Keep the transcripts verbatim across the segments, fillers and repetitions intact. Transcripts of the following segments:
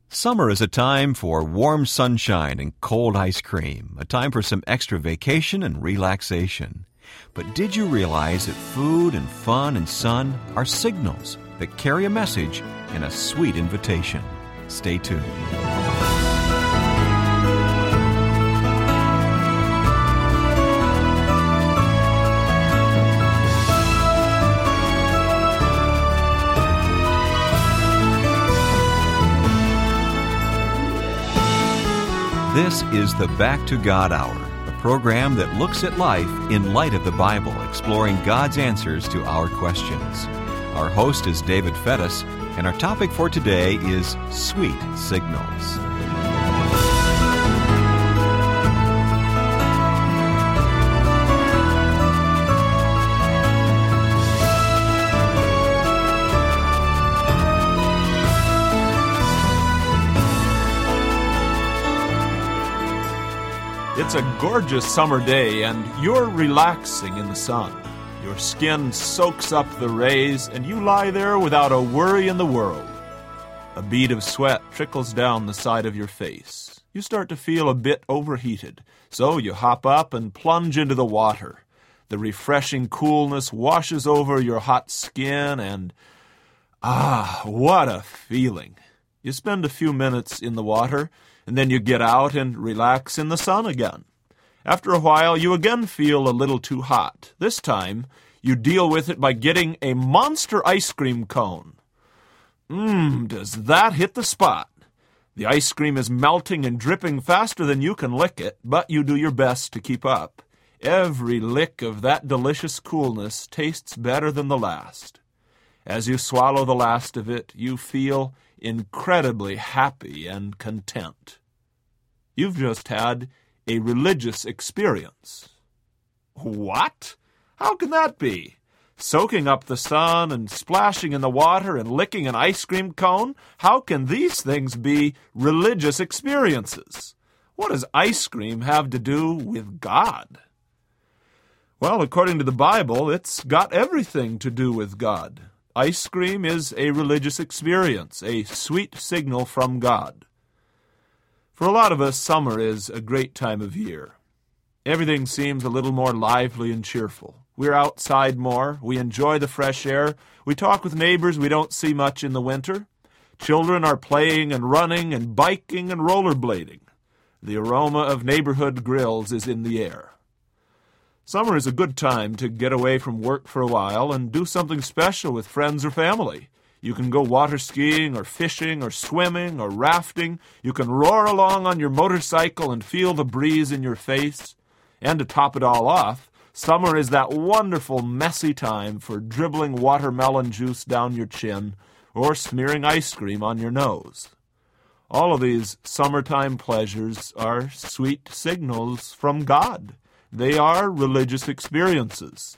Summer is a time for warm sunshine and cold ice cream, a time for some extra vacation and relaxation. But did you realize that food and fun and sun are signals that carry a message and a sweet invitation? Stay tuned. This is the Back to God Hour, a program that looks at life in light of the Bible, exploring God's answers to our questions. Our host is David Fettis, and our topic for today is Sweet Signals. It's a gorgeous summer day, and you're relaxing in the sun. Your skin soaks up the rays, and you lie there without a worry in the world. A bead of sweat trickles down the side of your face. You start to feel a bit overheated, so you hop up and plunge into the water. The refreshing coolness washes over your hot skin, and ah, what a feeling. You spend a few minutes in the water, and then you get out and relax in the sun again. After a while, you again feel a little too hot. This time, you deal with it by getting a monster ice cream cone. Mmm, does that hit the spot? The ice cream is melting and dripping faster than you can lick it, but you do your best to keep up. Every lick of that delicious coolness tastes better than the last. As you swallow the last of it, you feel incredibly happy and content. You've just had a religious experience. What? How can that be? Soaking up the sun and splashing in the water and licking an ice cream cone? How can these things be religious experiences? What does ice cream have to do with God? Well, according to the Bible, it's got everything to do with God. Ice cream is a religious experience, a sweet signal from God. For a lot of us, summer is a great time of year. Everything seems a little more lively and cheerful. We're outside more. We enjoy the fresh air. We talk with neighbors we don't see much in the winter. Children are playing and running and biking and rollerblading. The aroma of neighborhood grills is in the air. Summer is a good time to get away from work for a while and do something special with friends or family. You can go water skiing or fishing or swimming or rafting. You can roar along on your motorcycle and feel the breeze in your face. And to top it all off, summer is that wonderful, messy time for dribbling watermelon juice down your chin or smearing ice cream on your nose. All of these summertime pleasures are sweet signals from God. They are religious experiences.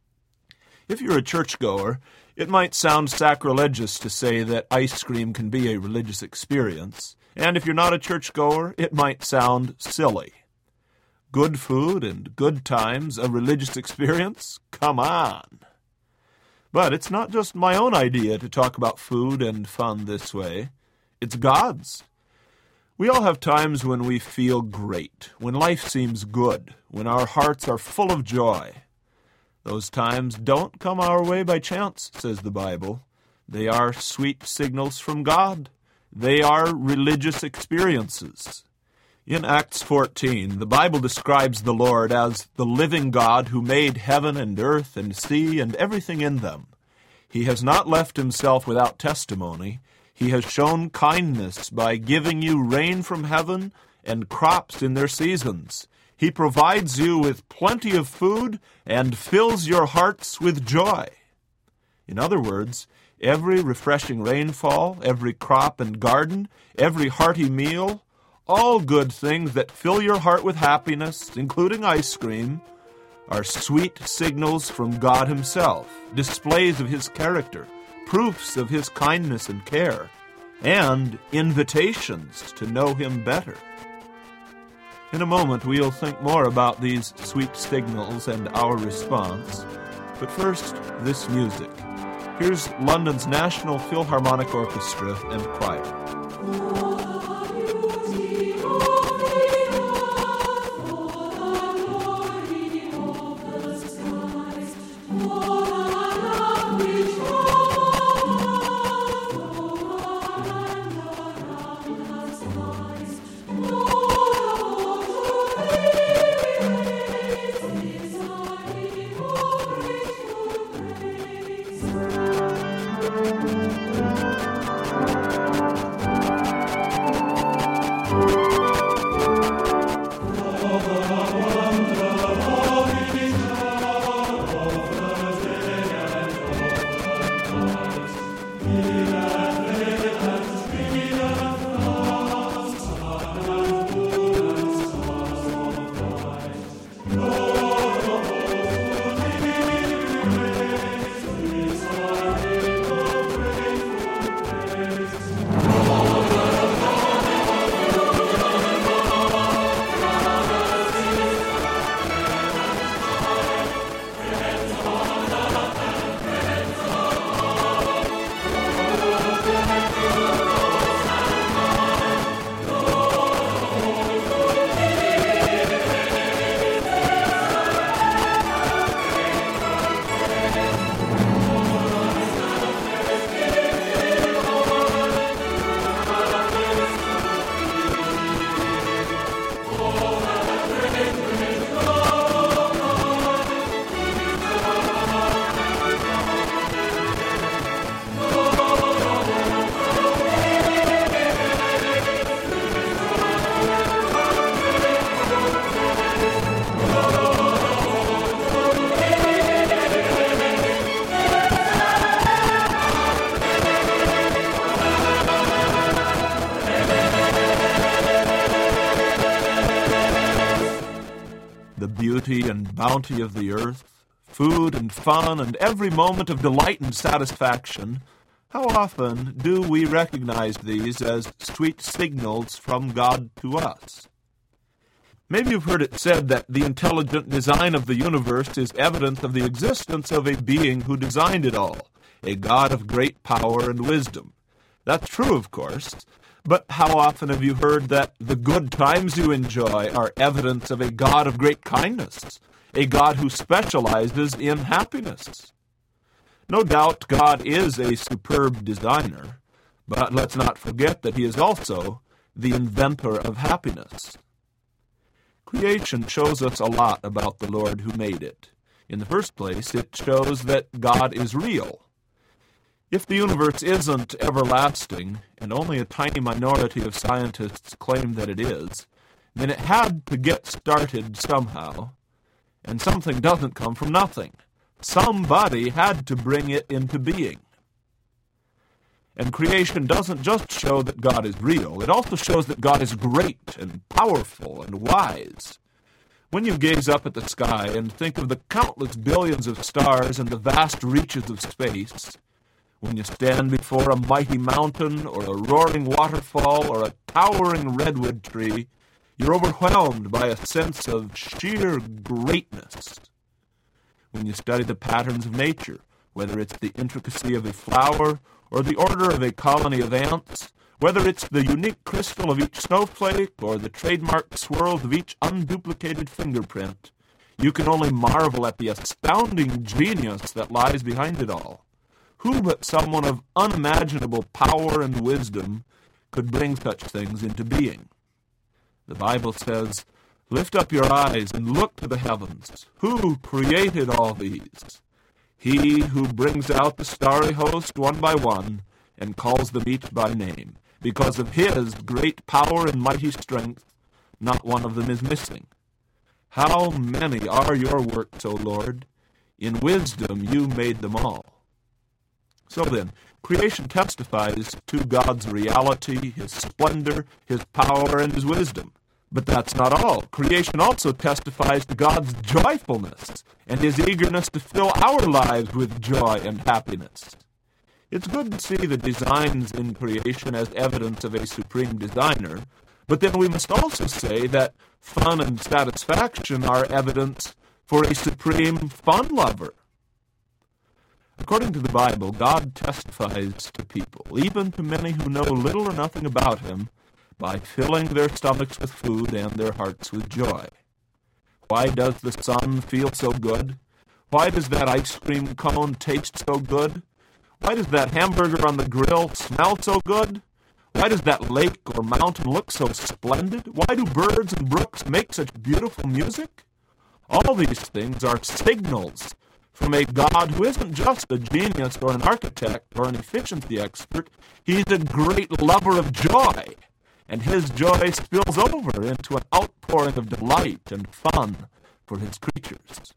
If you're a churchgoer, it might sound sacrilegious to say that ice cream can be a religious experience, and if you're not a churchgoer, it might sound silly. Good food and good times, a religious experience? Come on! But it's not just my own idea to talk about food and fun this way. It's God's. We all have times when we feel great, when life seems good, when our hearts are full of joy. Those times don't come our way by chance, says the Bible. They are sweet signals from God. They are religious experiences. In Acts fourteen, the Bible describes the Lord as the living God who made heaven and earth and sea and everything in them. He has not left himself without testimony. He has shown kindness by giving you rain from heaven and crops in their seasons. He provides you with plenty of food and fills your hearts with joy. In other words, every refreshing rainfall, every crop and garden, every hearty meal, all good things that fill your heart with happiness, including ice cream, are sweet signals from God himself, displays of his character, proofs of his kindness and care, and invitations to know him better. In a moment, we'll think more about these sweet signals and our response. But first, this music. Here's London's National Philharmonic Orchestra and Choir. beauty and bounty of the earth, food and fun and every moment of delight and satisfaction, how often do we recognize these as sweet signals from God to us? Maybe you've heard it said that the intelligent design of the universe is evidence of the existence of a being who designed it all, a God of great power and wisdom. That's true, of course, but how often have you heard that the good times you enjoy are evidence of a God of great kindness, a God who specializes in happiness? No doubt God is a superb designer, but let's not forget that he is also the inventor of happiness. Creation shows us a lot about the Lord who made it. In the first place, it shows that God is real. If the universe isn't everlasting, and only a tiny minority of scientists claim that it is, then it had to get started somehow, and something doesn't come from nothing. Somebody had to bring it into being. And creation doesn't just show that God is real, it also shows that God is great and powerful and wise. When you gaze up at the sky and think of the countless billions of stars and the vast reaches of space, when you stand before a mighty mountain or a roaring waterfall or a towering redwood tree, you're overwhelmed by a sense of sheer greatness. When you study the patterns of nature, whether it's the intricacy of a flower or the order of a colony of ants, whether it's the unique crystal of each snowflake or the trademark swirls of each unduplicated fingerprint, you can only marvel at the astounding genius that lies behind it all. Who but someone of unimaginable power and wisdom could bring such things into being? The Bible says, "Lift up your eyes and look to the heavens. Who created all these? He who brings out the starry host one by one and calls them each by name. Because of his great power and mighty strength, not one of them is missing. How many are your works, O Lord? In wisdom you made them all." So then, creation testifies to God's reality, his splendor, his power, and his wisdom. But that's not all. Creation also testifies to God's joyfulness and his eagerness to fill our lives with joy and happiness. It's good to see the designs in creation as evidence of a supreme designer, but then we must also say that fun and satisfaction are evidence for a supreme fun lover. According to the Bible, God testifies to people, even to many who know little or nothing about him, by filling their stomachs with food and their hearts with joy. Why does the sun feel so good? Why does that ice cream cone taste so good? Why does that hamburger on the grill smell so good? Why does that lake or mountain look so splendid? Why do birds and brooks make such beautiful music? All these things are signals from a God who isn't just a genius or an architect or an efficiency expert. He's a great lover of joy, and his joy spills over into an outpouring of delight and fun for his creatures.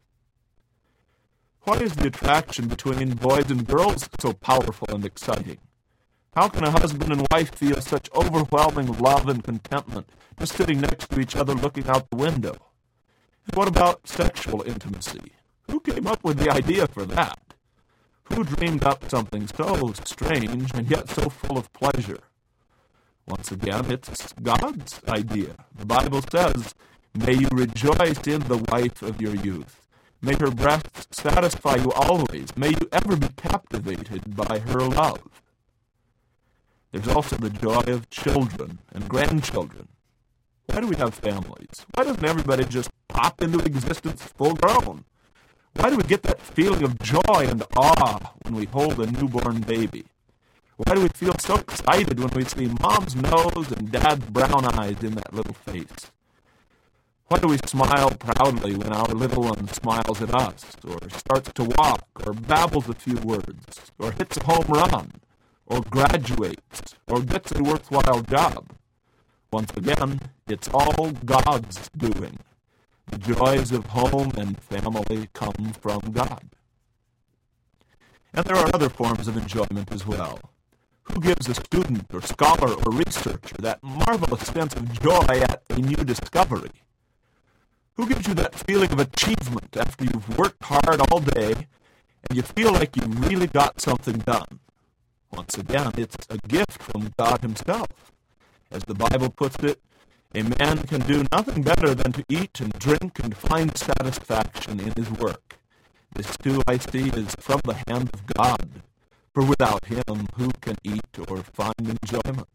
Why is the attraction between boys and girls so powerful and exciting? How can a husband and wife feel such overwhelming love and contentment just sitting next to each other looking out the window? And what about sexual intimacy? Who came up with the idea for that? Who dreamed up something so strange and yet so full of pleasure? Once again, it's God's idea. The Bible says, "May you rejoice in the wife of your youth. May her breasts satisfy you always. May you ever be captivated by her love." There's also the joy of children and grandchildren. Why do we have families? Why doesn't everybody just pop into existence full grown? Why do we get that feeling of joy and awe when we hold a newborn baby? Why do we feel so excited when we see mom's nose and dad's brown eyes in that little face? Why do we smile proudly when our little one smiles at us, or starts to walk, or babbles a few words, or hits a home run, or graduates, or gets a worthwhile job? Once again, it's all God's doing. The joys of home and family come from God. And there are other forms of enjoyment as well. Who gives a student or scholar or researcher that marvelous sense of joy at a new discovery? Who gives you that feeling of achievement after you've worked hard all day and you feel like you really got something done? Once again, it's a gift from God himself. As the Bible puts it, a man can do nothing better than to eat and drink and find satisfaction in his work. This too, I see, is from the hand of God, for without him who can eat or find enjoyment?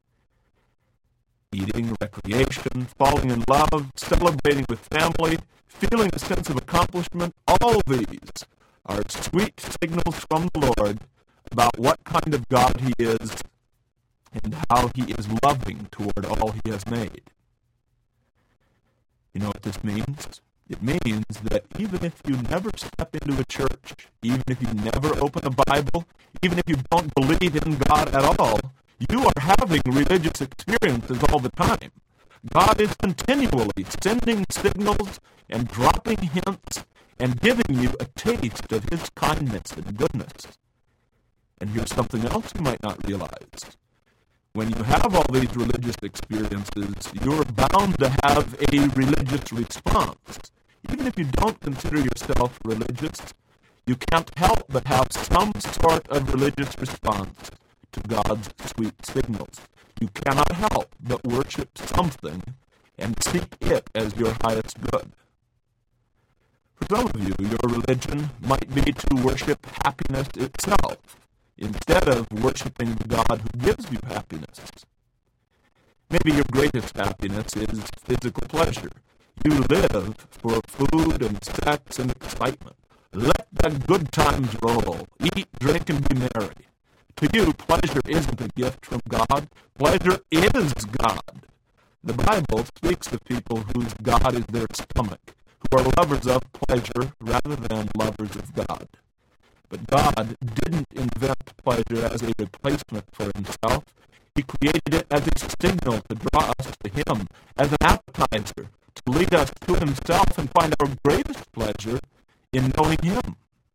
Eating, recreation, falling in love, celebrating with family, feeling a sense of accomplishment, all these are sweet signals from the Lord about what kind of God he is and how he is loving toward all he has made. You know what this means? It means that even if you never step into a church, even if you never open a Bible, even if you don't believe in God at all, you are having religious experiences all the time. God is continually sending signals and dropping hints and giving you a taste of his kindness and goodness. And here's something else you might not realize. When you have all these religious experiences, you're bound to have a religious response. Even if you don't consider yourself religious, you can't help but have some sort of religious response to God's sweet signals. You cannot help but worship something and seek it as your highest good. For some of you, your religion might be to worship happiness itself, instead of worshiping the God who gives you happiness. Maybe your greatest happiness is physical pleasure. You live for food and sex and excitement. Let the good times roll. Eat, drink, and be merry. To you, pleasure isn't a gift from God. Pleasure is God. The Bible speaks of people whose God is their stomach, who are lovers of pleasure rather than lovers of God. But God didn't invent pleasure as a replacement for himself. He created it as a signal to draw us to him, as an appetizer, to lead us to himself and find our greatest pleasure in knowing him.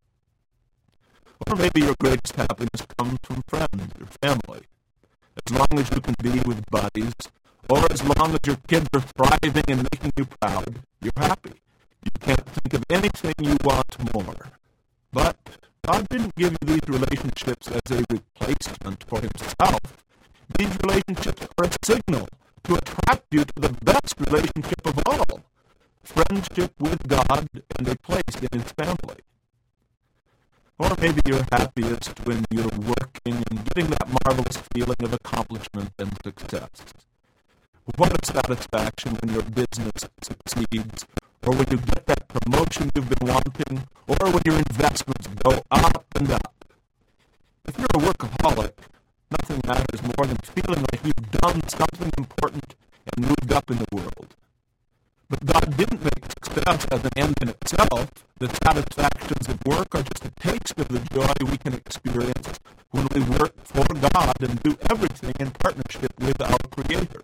Or maybe your greatest happiness comes from friends or family. As long as you can be with buddies, or as long as your kids are thriving and making you proud, you're happy. You can't think of anything you want more. But God didn't give you these relationships as a replacement for himself. These relationships are a signal to attract you to the best relationship of all, friendship with God and a place in his family. Or maybe you're happiest when you're working and getting that marvelous feeling of accomplishment and success. What a satisfaction when your business succeeds, or when you get that promotion you've been wanting, or when your investments go up and up. If you're a workaholic, nothing matters more than feeling like you've done something important and moved up in the world. But God didn't make success as an end in itself. The satisfactions of work are just a taste of the joy we can experience when we work for God and do everything in partnership with our Creator.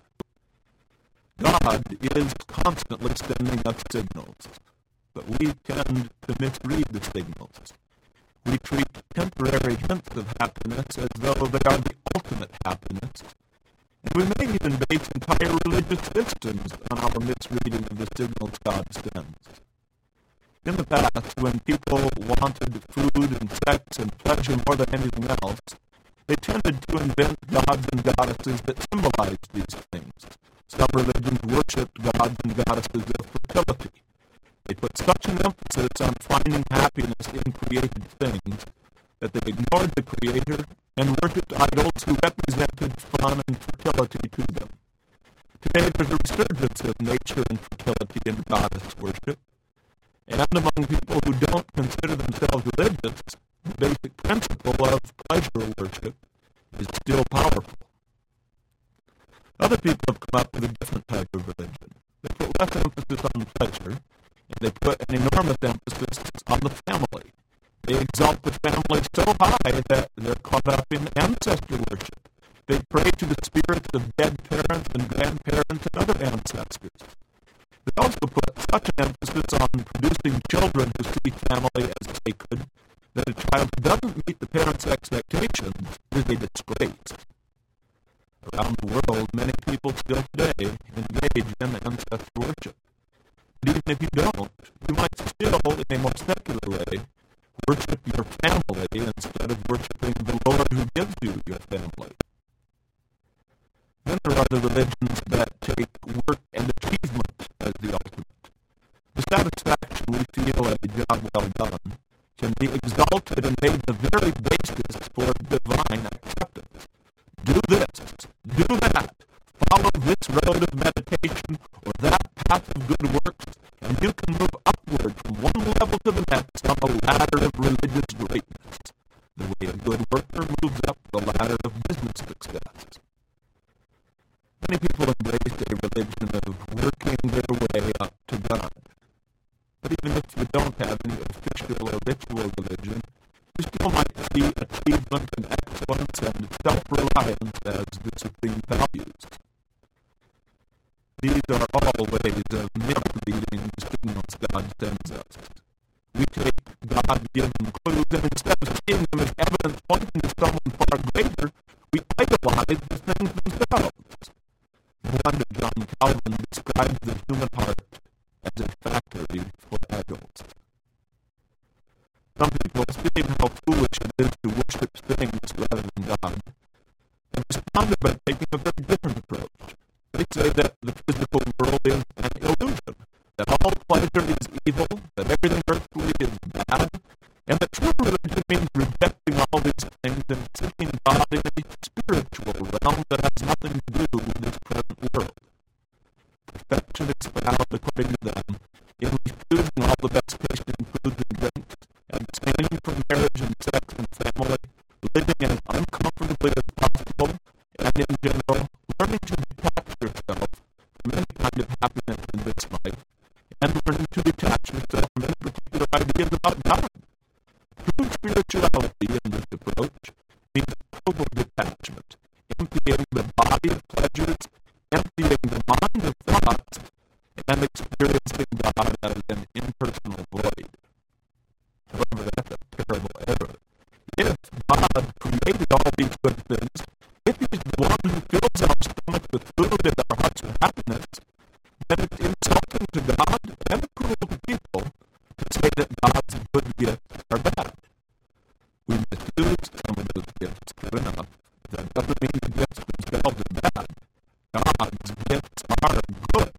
God is constantly sending us signals, but we tend to misread the signals. We treat temporary hints of happiness as though they are the ultimate happiness, and we may even base entire religious systems on our misreading of the signals God sends. In the past, when people wanted food and sex and pleasure more than anything else, they tended to invent gods and goddesses that symbolized these things. Some religions worshipped gods and goddesses of fertility. They put such an emphasis on finding happiness in created things that they ignored the Creator and worshipped idols who represented fun and fertility to them. Today there's a resurgence of nature and fertility in goddess worship, and among people who don't consider themselves religious, the basic principle of pleasure worship is still powerful. Other people have come up with a different type of religion. They put less emphasis on pleasure, and they put an enormous emphasis on the family. They exalt the family so high that they're caught up in ancestor worship. They pray to the spirits of dead parents and grandparents and other ancestors. They also put such an emphasis on producing children who see family as sacred that a child who doesn't meet the parents' expectations is a disgrace. Around the world, many people still today engage in ancestor worship. But even And if you don't, you might still, in a more secular way, worship your family instead of worshiping the Lord who gives you your family. Then there are the religions that take work and achievement as the ultimate. The satisfaction we feel at a job well done can be exalted and made the very basis for divine acceptance. Do this, do that, follow this road of meditation or that path of good works, and you can move upward from one level to the next on the ladder of religious greatness, the way a good worker moves up the ladder of business success. Many people embrace a religion of working their way up to God. But even if you don't have any official or ritual religion, you still might see achievement and excellence and self-reliance as the supreme values. These are all ways of misreading the signals God sends us. We take God-given clues, and instead of seeing them as evidence pointing to someone far greater, we idolize the things themselves. No wonder John Calvin describes the human heart as a factory for idols. Some people, seeing how foolish it is to worship things rather than God, have responded by taking a very different approach. They say that the physical world is an illusion, that all pleasure is evil, that everything earthly is bad, and that true religion means rejecting all these things and seeking God in a spiritual realm that has nothing to do with this present world. Perfection is found, according to them, in refusing all the best-tasting foods and drinks, abstaining from marriage and sex and family, living as uncomfortably as possible, and in general, learning to detach yourself from any kind of happiness in this life, and learning to detach yourself from any particular ideas about God. True spirituality in this approach means total detachment, emptying the body of pleasures, emptying the mind of thoughts, and experiencing God as an impersonal void. However, that's a terrible error. If God created all these good things, if He's the one who fills our stomach with food and our hearts with happiness, then it's insulting to God and cruel to people to say that God's good gifts are bad. We misuse some of those gifts true enough. That doesn't mean the gifts themselves are bad. God's gifts are good.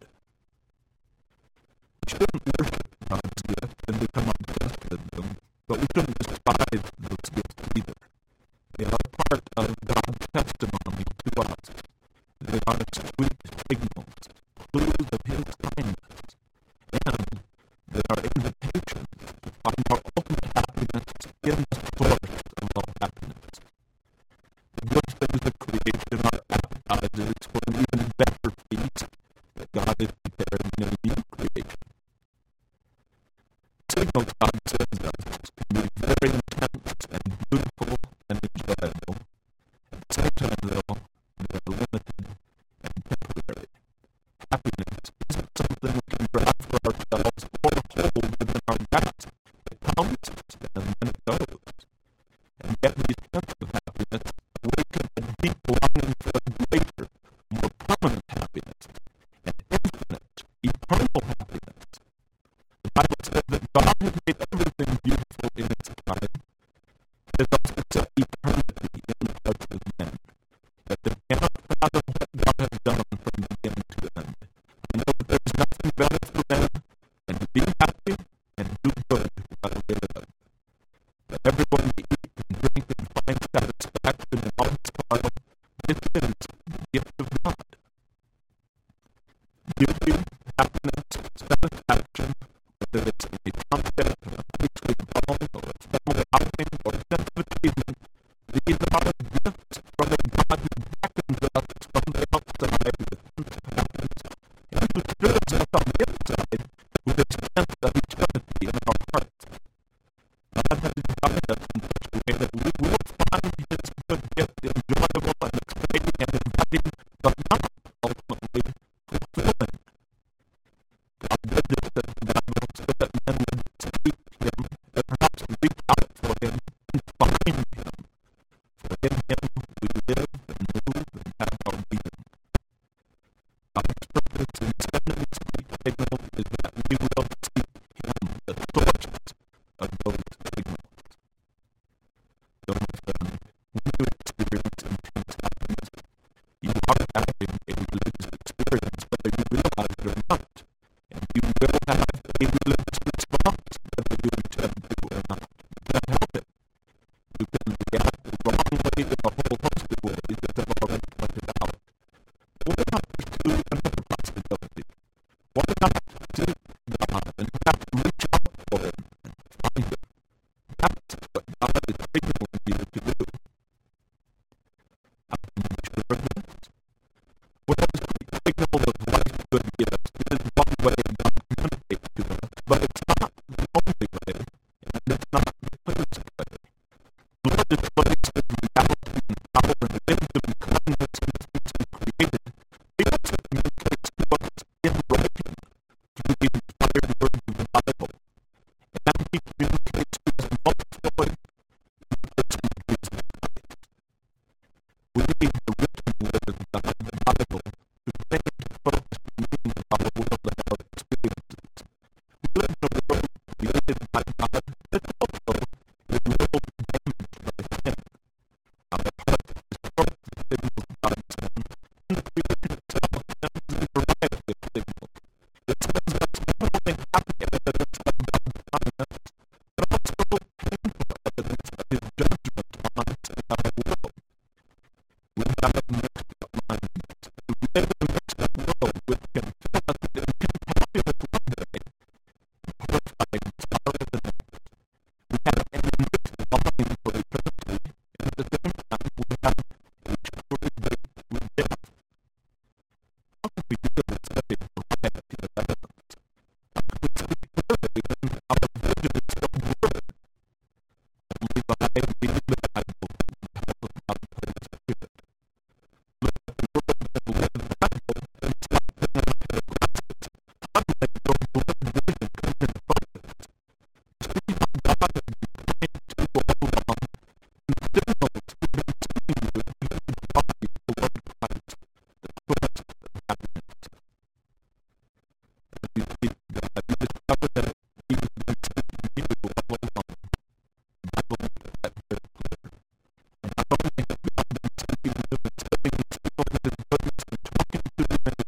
We shouldn't worship God's gifts and become obsessed with them, but we shouldn't despise those gifts either. They are part of God's testimony to us. They are sweet signals, clues of His kindness, and they are invitations to find our ultimate happiness in the source of all happiness. The good things of creation are appetizers for an even better feast that God is preparing in a new creation. Signals God sends us can be very intense and beautiful and enjoyable. At the same time, though, they are limited and temporary. Happiness isn't something we can grab for ourselves or hold within our grasp. It comes and then it goes. And yet these hints of happiness awaken a deep longing for a greater, more permanent happiness, an infinite, eternal happiness. The Bible says that God has made everything beautiful in its time. It has also set eternity in the hearts of men, that they cannot fathom what God has done from beginning to end. I know that there is nothing better for men than to be happy and do good while they live. That everyone may eat and drink and find satisfaction in all his toil, this is the gift of God. Beauty, happiness, satisfaction, whether it's a concept or a priestly calling or a family outing or a sense of achievement, these are gifts from a God who beckons us from the outside with hints of happiness, and who stirs us on the inside with a sense of eternity in our hearts. God has designed us in such a way that we will find His good gift enjoyable and exciting and inviting, but not ultimately fulfilling. God did this, says the Bible, so that men would seek Him and perhaps reach out for Him and find Him. For in Him we live and move and have our being. God's purpose in sending sweet signals is that we will another possibility. Why not to God and have to reach out for Him and find Him? That's what God is signaling you to do. How can you be sure of this? Well, His great signal of life's good gifts is one way God communicates to us, but it's not the only way, and it's not the clearest way. The Lord displays His reality and power and wisdom and kindness in the things He created. He also communicates to us in writing through the inspired words of the Bible, and He communicates to us most fully in the person of Jesus Christ. We need the written word of God, the Bible, to bring into focus the meaning of our world and our experiences. We live in a world created by God, but also a world damaged by sin. Our heart is full of the signals of God's Son, and the creation itself sends a variety of signals. It sends us not only happy evidence of God's kindness, but also painful evidence of His judgment on us and our world. We have a mixed up mind, and we live in a mixed up world which can fill us and can populate one day, horrifying sorrows and anger. We have an enriched longing for eternity, and at the same time we have a surely date with death. How can we deal with such a variety of evidence? How can we see clearly when our vision is so blurred? Only by reading the Bible and help of God's Holy Spirit. Let the world that live the Bible and stop thinking about the glasses. Unlike your blurred vision comes in focus. See how God has been pointing to all along, and the signals He's been sending you as you embody the Lord Christ, the source of happiness. As you seek God, you discover that He has been sending you all along. The Bible makes that very clear. And not only has God been sending you and setting the signals of His goodness and talking to you in